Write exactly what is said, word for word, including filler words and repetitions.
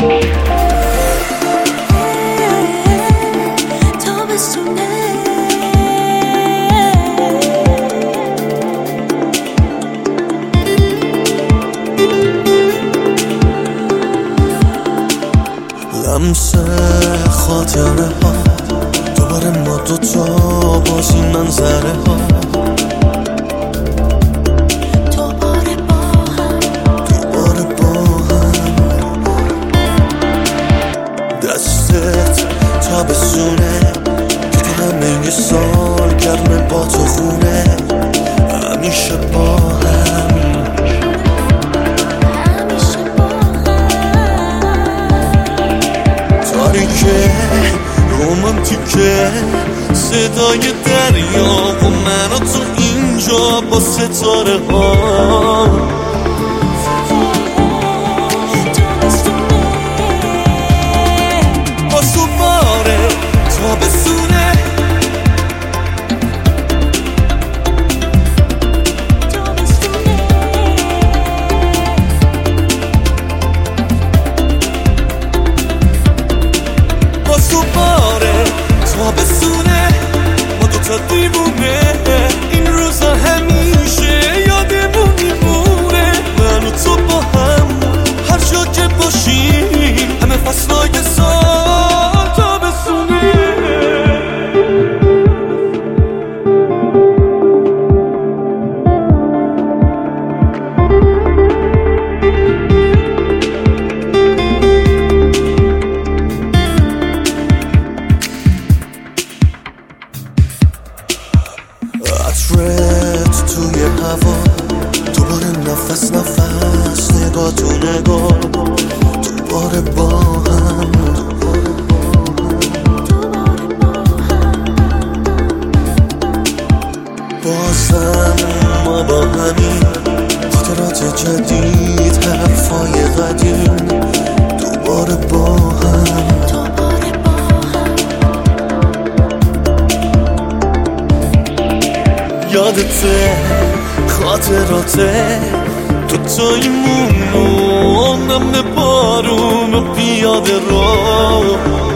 لمس خاطره ها دوباره ما دوتا باز این منظره ها دوباره با هم دوباره با هم دستت تابستونه که تو همه یه سال گرمه با تو خونه همیشه با هم تاریکه رومانتیکه صدای دریا و من و تو اینجا با ستاره ها با دوباره تابستونه با دوباره تابستونه ما دوتا دیوونه این روزا همیشه یادمون میمونه من و تو با هم هر جا که باشیم همه فصلای سال تابستونه عطرت توی هوا دوباره نفس نفس نگاه تو نگاه دوباره با هم بازم ما با همین خاطرات جدید حرفای قدیم دوباره با هم یادته خاطراته دوتاییمون و نم بارون و پیاده رو